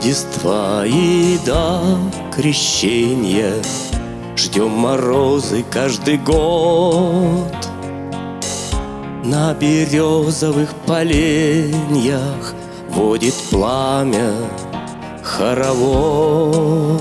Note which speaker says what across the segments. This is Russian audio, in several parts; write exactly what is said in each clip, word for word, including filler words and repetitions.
Speaker 1: Рождества и до крещения ждем морозы каждый год. На березовых поленьях водит пламя хоровод.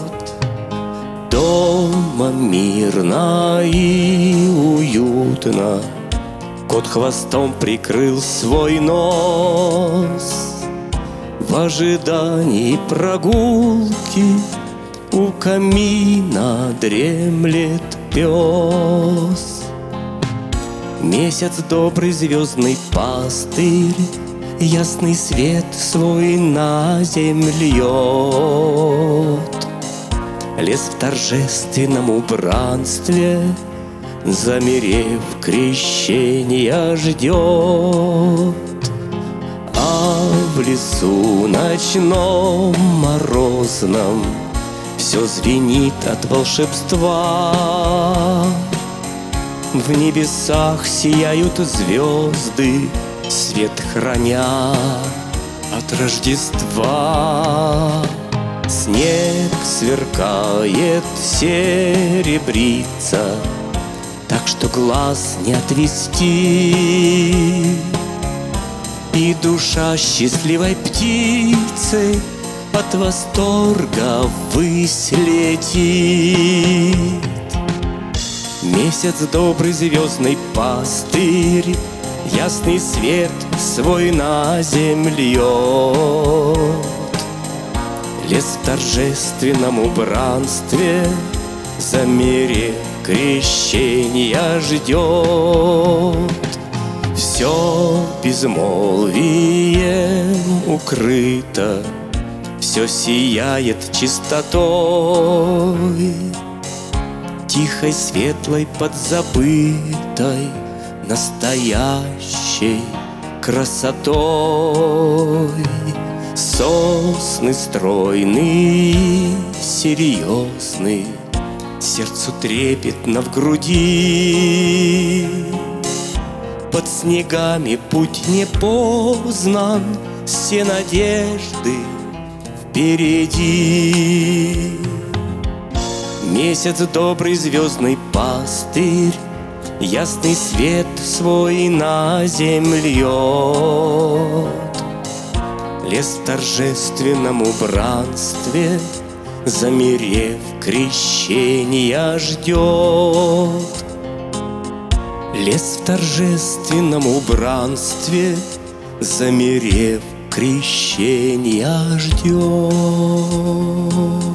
Speaker 1: Дома мирно и уютно кот хвостом прикрыл свой нос. В ожидании прогулки у камина дремлет пес. Месяц добрый, звездный пастырь, ясный свет свой на землю льет. Лес в торжественном убранстве, замерев, крещения ждет. А в лесу ночном морозном все звенит от волшебства. В небесах сияют звезды, свет храня от Рождества. Снег сверкает, серебрится, так что глаз не отвести. И душа счастливой птицей от восторга ввысь летит. Месяц добрый, звездный пастырь, ясный свет свой на землю льет. Лес в торжественном убранстве, замерев, крещения ждет. Все безмолвием укрыто, все сияет чистотой, тихой, светлой, подзабытой, настоящей красотой. Сосны стройные, серьезные, сердцу трепетно в груди. Под снегами путь не познан, все надежды впереди. Месяц добрый, звездный пастырь, ясный свет свой на землю льет. Лес в торжественном убранстве, замерев, крещения ждет. Лес в торжественном убранстве, замерев, крещения ждет.